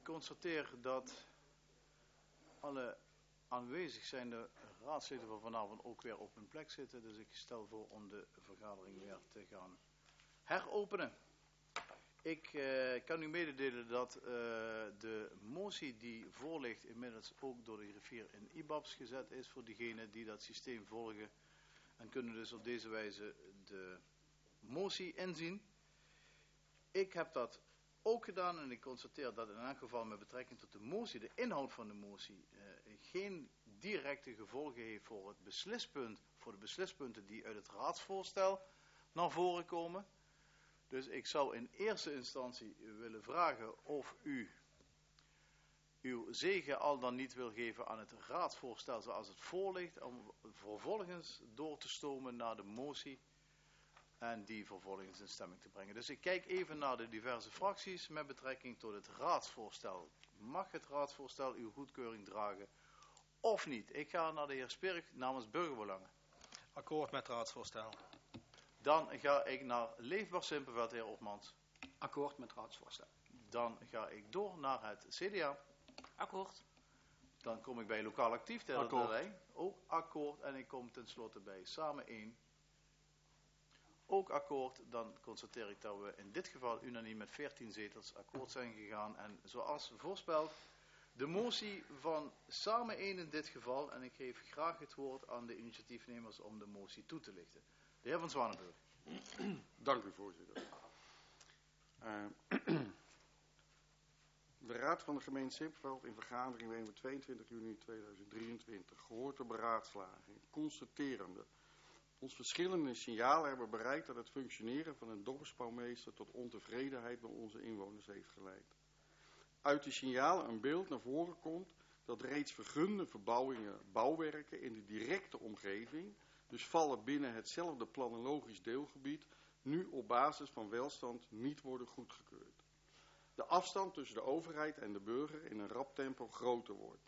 Ik constateer dat alle aanwezig zijnde raadsleden van vanavond ook weer op hun plek zitten. Dus ik stel voor om de vergadering weer te gaan heropenen. Ik kan u mededelen dat de motie die voorligt inmiddels ook door de griffier in IBABS gezet is voor diegenen die dat systeem volgen. En kunnen dus op deze wijze de motie inzien. Ik heb dat ook gedaan en ik constateer dat in elk geval met betrekking tot de motie, de inhoud van de motie, geen directe gevolgen heeft voor het beslispunt, voor de beslispunten die uit het raadsvoorstel naar voren komen. Dus ik zou in eerste instantie willen vragen of u uw zegen al dan niet wil geven aan het raadsvoorstel zoals het voorligt, om vervolgens door te stomen naar de motie en die vervolgens in stemming te brengen. Dus ik kijk even naar de diverse fracties met betrekking tot het raadsvoorstel. Mag het raadsvoorstel uw goedkeuring dragen of niet? Ik ga naar de heer Spirk namens Burgerbelangen. Akkoord met het raadsvoorstel. Dan ga ik naar Leefbaar Simpelveld, de heer Opmans. Akkoord met het raadsvoorstel. Dan ga ik door naar het CDA. Akkoord. Dan kom ik bij Lokaal Actief. Akkoord. Ook akkoord. En ik kom tenslotte bij Samen 1. Ook akkoord. Dan constateer ik dat we in dit geval unaniem met 14 zetels akkoord zijn gegaan. En zoals voorspeld, de motie van Samen 1 in dit geval. En ik geef graag het woord aan de initiatiefnemers om de motie toe te lichten. De heer Van Zwanenburg. Dank u, voorzitter. De Raad van de gemeente Simpelveld in vergadering bijeen 22 juni 2023, gehoord de beraadslaging, constaterende ons verschillende signalen hebben bereikt dat het functioneren van een dorpsbouwmeester tot ontevredenheid bij onze inwoners heeft geleid. Uit die signalen een beeld naar voren komt dat reeds vergunde verbouwingen, bouwwerken in de directe omgeving, dus vallen binnen hetzelfde planologisch deelgebied, nu op basis van welstand niet worden goedgekeurd. De afstand tussen de overheid en de burger in een rap tempo groter wordt.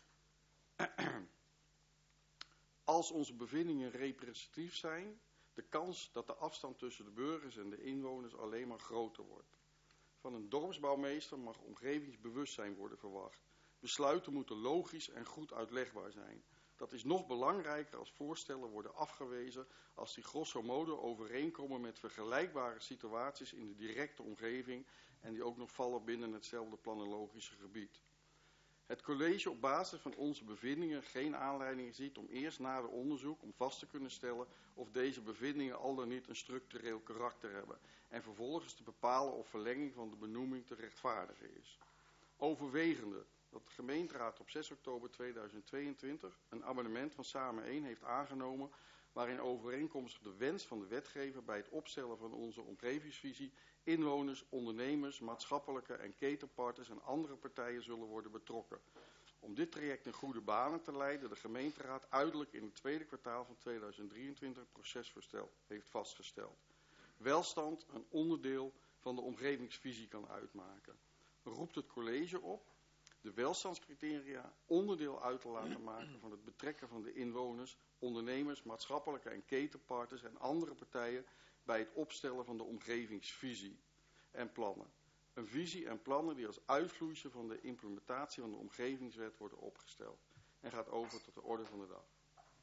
Als onze bevindingen representatief zijn, de kans dat de afstand tussen de burgers en de inwoners alleen maar groter wordt. Van een dorpsbouwmeester mag omgevingsbewustzijn worden verwacht. Besluiten moeten logisch en goed uitlegbaar zijn. Dat is nog belangrijker als voorstellen worden afgewezen als die grosso modo overeenkomen met vergelijkbare situaties in de directe omgeving en die ook nog vallen binnen hetzelfde planologische gebied. Het college op basis van onze bevindingen geen aanleiding ziet om eerst nader onderzoek om vast te kunnen stellen of deze bevindingen al dan niet een structureel karakter hebben en vervolgens te bepalen of verlenging van de benoeming te rechtvaardigen is. Overwegende dat de gemeenteraad op 6 oktober 2022 een amendement van Samen 1 heeft aangenomen waarin overeenkomstig de wens van de wetgever bij het opstellen van onze omgevingsvisie inwoners, ondernemers, maatschappelijke en ketenpartners en andere partijen zullen worden betrokken. Om dit traject in goede banen te leiden, de gemeenteraad uiterlijk in het tweede kwartaal van 2023 het procesvoorstel heeft vastgesteld. Welstand een onderdeel van de omgevingsvisie kan uitmaken. Roept het college op de welstandscriteria onderdeel uit te laten maken van het betrekken van de inwoners, ondernemers, maatschappelijke en ketenpartners en andere partijen bij het opstellen van de omgevingsvisie en plannen. Een visie en plannen die als uitvloeisel van de implementatie van de omgevingswet worden opgesteld. En gaat over tot de orde van de dag.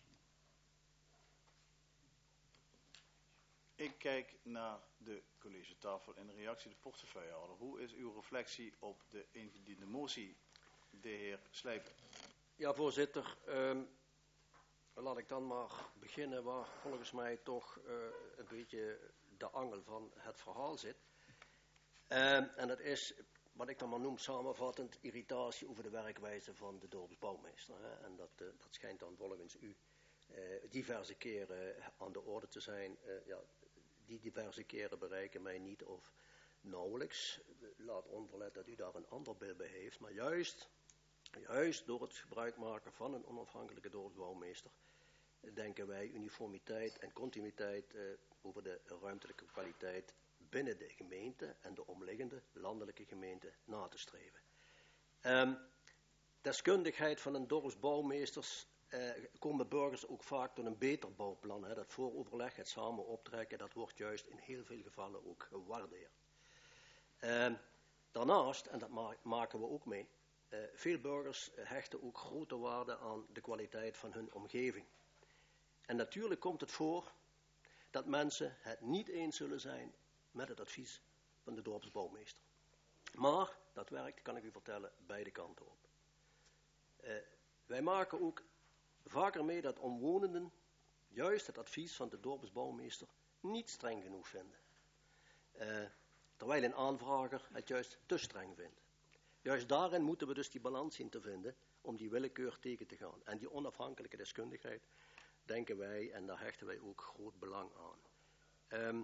Ik kijk naar de collegetafel in reactie de portefeuillehouder. Hoe is uw reflectie op de ingediende motie, de heer Slijpen? Ja, voorzitter. Laat ik dan maar beginnen waar volgens mij toch een beetje de angel van het verhaal zit. En dat is wat ik dan maar noem samenvattend irritatie over de werkwijze van de dorpsbouwmeester. En dat schijnt dan volgens u diverse keren aan de orde te zijn. Ja, die diverse keren bereiken mij niet of nauwelijks. Laat onverlet dat u daar een ander beeld bij heeft. Maar juist door het gebruik maken van een onafhankelijke dorpsbouwmeester denken wij uniformiteit en continuïteit over de ruimtelijke kwaliteit binnen de gemeente en de omliggende landelijke gemeente na te streven. Deskundigheid van een dorpsbouwmeesters komen burgers ook vaak tot een beter bouwplan. Dat vooroverleg, het samen optrekken, dat wordt juist in heel veel gevallen ook gewaardeerd. Daarnaast, en dat maken we ook mee, veel burgers hechten ook grote waarde aan de kwaliteit van hun omgeving. En natuurlijk komt het voor dat mensen het niet eens zullen zijn met het advies van de dorpsbouwmeester. Maar dat werkt, kan ik u vertellen, beide kanten op. Wij maken ook vaker mee dat omwonenden juist het advies van de dorpsbouwmeester niet streng genoeg vinden. Terwijl een aanvrager het juist te streng vindt. Juist daarin moeten we dus die balans zien te vinden om die willekeur tegen te gaan. En die onafhankelijke deskundigheid, denken wij, en daar hechten wij ook groot belang aan.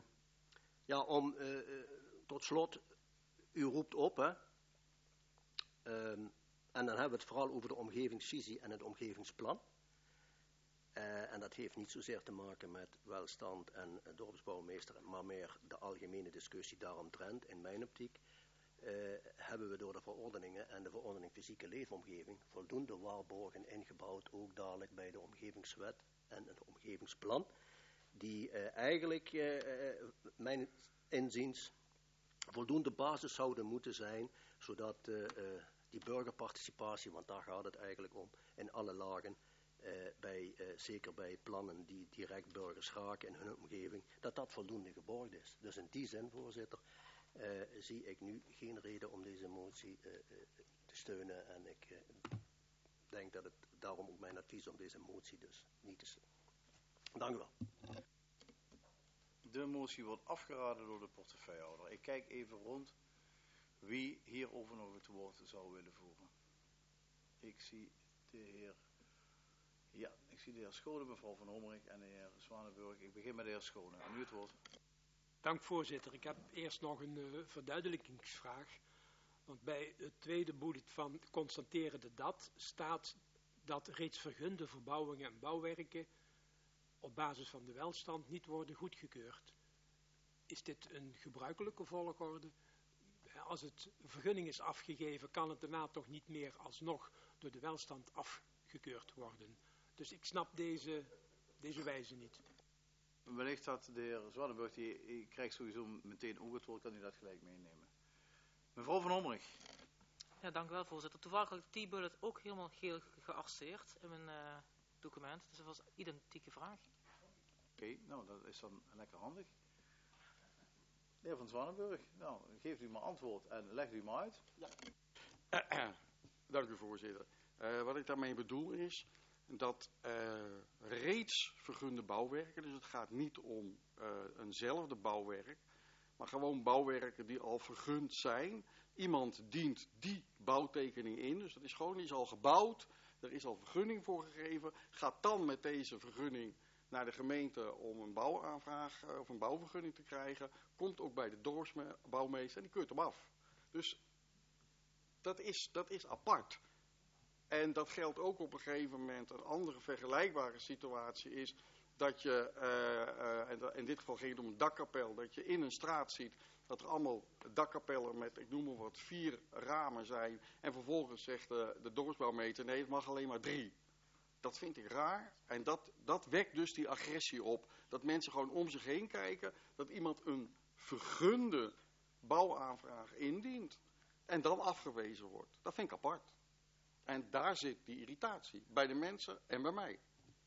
Tot slot, u roept op, hè. En dan hebben we het vooral over de omgevingsvisie en het omgevingsplan. En dat heeft niet zozeer te maken met welstand en dorpsbouwmeester, maar meer de algemene discussie daaromtrent. In mijn optiek hebben we door de verordeningen en de verordening fysieke leefomgeving voldoende waarborgen ingebouwd, ook dadelijk bij de omgevingswet en het omgevingsplan, die eigenlijk, mijn inziens, voldoende basis zouden moeten zijn, zodat die burgerparticipatie, want daar gaat het eigenlijk om, in alle lagen, zeker bij plannen die direct burgers raken in hun omgeving, dat voldoende geborgd is. Dus in die zin, voorzitter, zie ik nu geen reden om deze motie te steunen en ik denk dat het daarom ook mijn advies om deze motie dus niet te steunen. Dank u wel. De motie wordt afgeraden door de portefeuillehouder. Ik kijk even rond wie hierover nog het woord zou willen voeren. Ik zie de heer Schone, mevrouw Van Hommerik en de heer Zwanenburg. Ik begin met de heer Schone. En u het woord. Dank, voorzitter. Ik heb eerst nog een verduidelijkingsvraag. Want bij het tweede bullet van constateren de dat staat dat reeds vergunde verbouwingen en bouwwerken op basis van de welstand niet worden goedgekeurd. Is dit een gebruikelijke volgorde? Als het vergunning is afgegeven, kan het daarna toch niet meer alsnog door de welstand afgekeurd worden. Dus ik snap deze wijze niet. Wellicht dat de heer Zwanenburg, die krijgt sowieso meteen ook het woord, kan u dat gelijk meenemen. Mevrouw Van Hommerik. Ja, dank u wel, voorzitter. Toevallig had ik die bullet ook helemaal geel gearresteerd in mijn document. Dus dat was een identieke vraag. Oké, nou dat is dan lekker handig. De heer Van Zwanenburg, nou geeft u maar antwoord en legt u maar uit. Ja. Dank u, voorzitter. Wat ik daarmee bedoel is dat reeds vergunde bouwwerken, dus het gaat niet om eenzelfde bouwwerk, maar gewoon bouwwerken die al vergund zijn. Iemand dient die bouwtekening in, dus dat is gewoon, die is al gebouwd, er is al vergunning voor gegeven, gaat dan met deze vergunning naar de gemeente om een bouwaanvraag of een bouwvergunning te krijgen, komt ook bij de dorpsbouwmeester en die keurt hem af. Dus dat is apart. En dat geldt ook op een gegeven moment. Een andere vergelijkbare situatie is dat je, in dit geval ging het om een dakkapel, dat je in een straat ziet dat er allemaal dakkapellen met, ik noem maar wat, 4 ramen zijn. En vervolgens zegt de dorpsbouwmeester, nee, het mag alleen maar 3. Dat vind ik raar. En dat wekt dus die agressie op. Dat mensen gewoon om zich heen kijken, dat iemand een vergunde bouwaanvraag indient en dan afgewezen wordt. Dat vind ik apart. En daar zit die irritatie, bij de mensen en bij mij.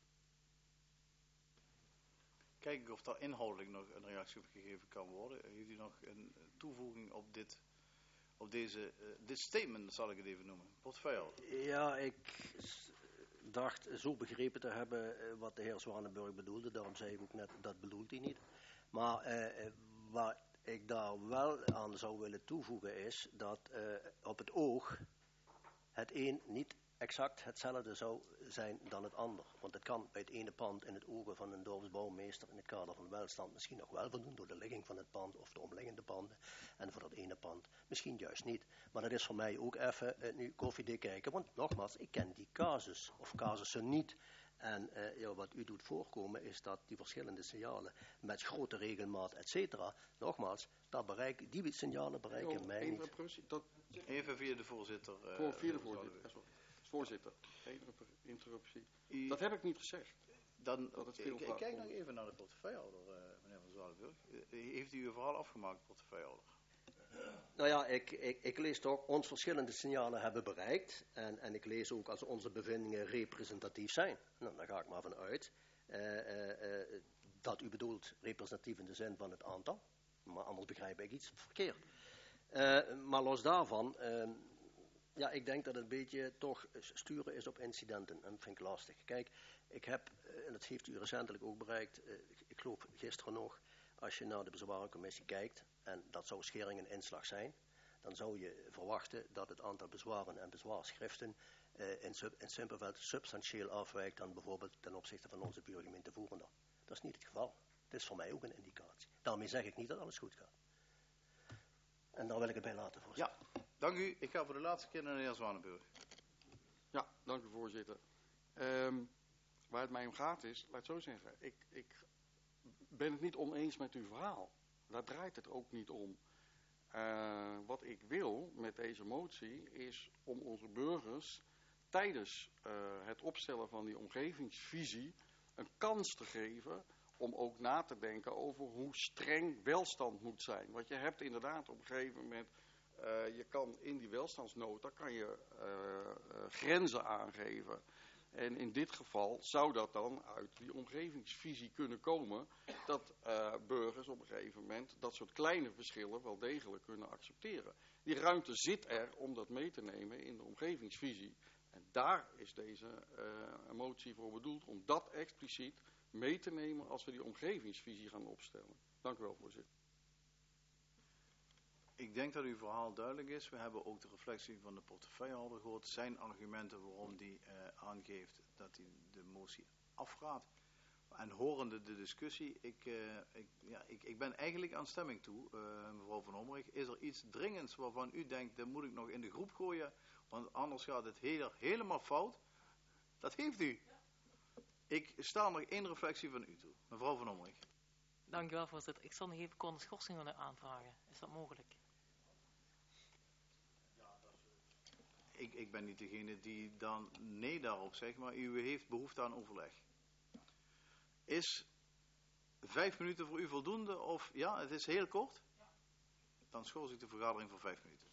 Kijk of daar inhoudelijk nog een reactie op gegeven kan worden. Heeft u nog een toevoeging op dit statement, zal ik het even noemen? Portefeuille. Ja, ik dacht zo begrepen te hebben wat de heer Zwanenburg bedoelde. Daarom zei ik ook net, dat bedoelt hij niet. Maar wat ik daar wel aan zou willen toevoegen is dat op het oog het een niet exact hetzelfde zou zijn dan het ander. Want het kan bij het ene pand in het ogen van een dorpsbouwmeester in het kader van welstand misschien nog wel voldoen door de ligging van het pand of de omliggende panden. En voor dat ene pand misschien juist niet. Maar dat is voor mij ook even nu koffiedik kijken. Want nogmaals, ik ken die casus of casussen niet. En wat u doet voorkomen is dat die verschillende signalen met grote regelmaat, et cetera, nogmaals, die signalen bereiken mij niet. Even via de voorzitter. Via de voorzitter. Voorzitter, geen interruptie. Dat heb ik niet gezegd. Ik kijk nog even naar de portefeuillehouder, meneer Van Zwanenburg. Heeft u uw verhaal afgemaakt, portefeuillehouder? Nou ja, ik lees toch, ons verschillende signalen hebben bereikt. En ik lees ook als onze bevindingen representatief zijn. Nou, daar ga ik maar van uit. Dat u bedoelt representatief in de zin van het aantal. Maar anders begrijp ik iets verkeerd. Maar los daarvan, ja, ik denk dat het een beetje toch sturen is op incidenten. En dat vind ik lastig. Kijk, ik heb, en dat heeft u recentelijk ook bereikt, ik geloof gisteren nog, als je naar de bezwarencommissie kijkt, en dat zou schering en inslag zijn, dan zou je verwachten dat het aantal bezwaren en bezwaarschriften in Simpelveld substantieel afwijkt dan bijvoorbeeld ten opzichte van onze buurgemeente Voerendam. Dat is niet het geval. Dat is voor mij ook een indicatie. Daarmee zeg ik niet dat alles goed gaat. En daar wil ik het bij laten, voorzitter. Ja, dank u. Ik ga voor de laatste keer naar de heer Zwanenburg. Ja, dank u voorzitter. Waar het mij om gaat is, laat ik zo zeggen, ik ben het niet oneens met uw verhaal. Daar draait het ook niet om. Wat ik wil met deze motie is om onze burgers tijdens het opstellen van die omgevingsvisie een kans te geven om ook na te denken over hoe streng welstand moet zijn. Want je hebt inderdaad op een gegeven moment, je kan in die welstandsnota kan je grenzen aangeven. En in dit geval zou dat dan uit die omgevingsvisie kunnen komen, dat burgers op een gegeven moment dat soort kleine verschillen wel degelijk kunnen accepteren. Die ruimte zit er om dat mee te nemen in de omgevingsvisie. En daar is deze motie voor bedoeld, om dat expliciet mee te nemen als we die omgevingsvisie gaan opstellen. Dank u wel, voorzitter. Ik denk dat uw verhaal duidelijk is. We hebben ook de reflectie van de portefeuillehouder gehoord. Zijn argumenten waarom die aangeeft dat hij de motie afraadt. En horende de discussie, ik ben eigenlijk aan stemming toe, mevrouw Van Hommerig. Is er iets dringends waarvan u denkt, dat moet ik nog in de groep gooien, want anders gaat het helemaal fout? Dat heeft u. Ik sta nog één reflectie van u toe, mevrouw Van Hommerig. Dank u wel, voorzitter. Ik zal nog even kort een schorsing willen aanvragen. Is dat mogelijk? Ik ben niet degene die dan nee daarop zegt, maar u heeft behoefte aan overleg. Is 5 minuten voor u voldoende? Of ja, het is heel kort? Dan schors ik de vergadering voor 5 minuten.